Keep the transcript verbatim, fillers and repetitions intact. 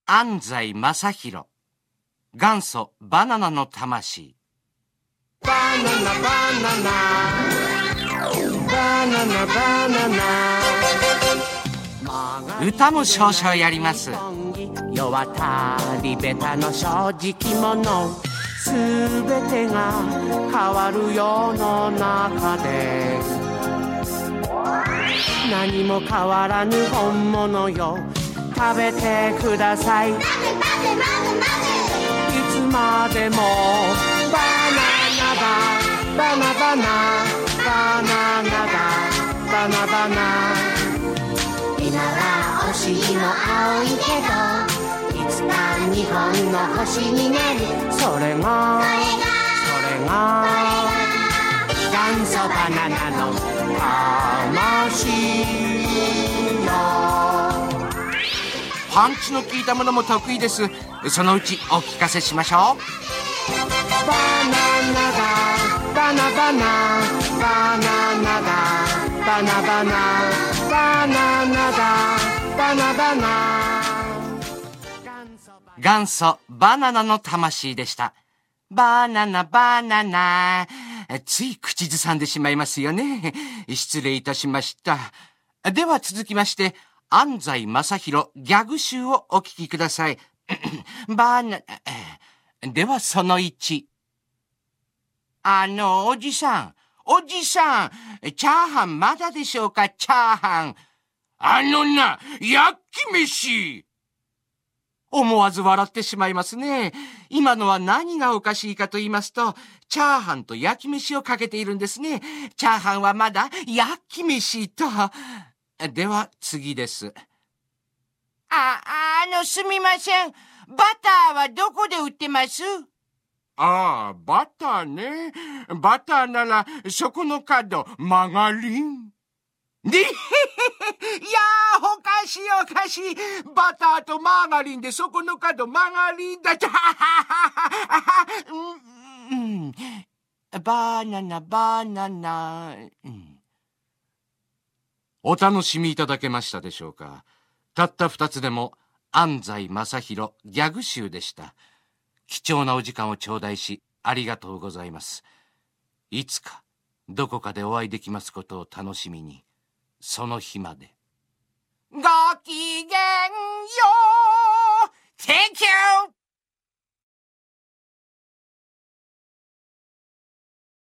安西正弘、元祖バナナの魂。 バナナバナナバナナバナナ、 歌も少々やります。 世はたりべたの正直者、すべてが変わる世の中で、何も変わらぬ本物よ、食べてください。いつまでもバナナだ、バナバナバナナだ、バナバナ。今は星の青いけど、いつか日本の星になる。それがそれが元祖バナナの魂よ。 パンチの効いたものも得意です。そのうちお聞かせしましょう。 バナナだ、バナバナバナナだ、バナバナバナナだ、バナバナ。 元祖バナナの魂でした。バナナバナナ、つい口ずさんでしまいますよね。失礼いたしました。では続きまして、安西正弘ギャグ集をお聞きください。バナナ、ではそのいち。あの、おじさん、おじさん、チャーハンまだでしょうか、チャーハン。あのな、焼き飯。思わず笑ってしまいますね。今のは何がおかしいかと言いますと、チャーハンと焼き飯をかけているんですね。チャーハンはまだ焼き飯と。では次です。あ、あの、すみません。バターはどこで売ってます？ ああ、バターね。バターなら、そこの角、曲がりん。 で、いやー、おかしいおかしい。バターとマーガリンでそこの角曲がりんだ。うん、バナナ、バナナ。うん、お楽しみいただけましたでしょうか。たった二つでも安西正弘ギャグ集でした。貴重なお時間を頂戴しありがとうございます。いつかどこかでお会いできますことを楽しみに、その日まで。ごきげんよう。 Thank you!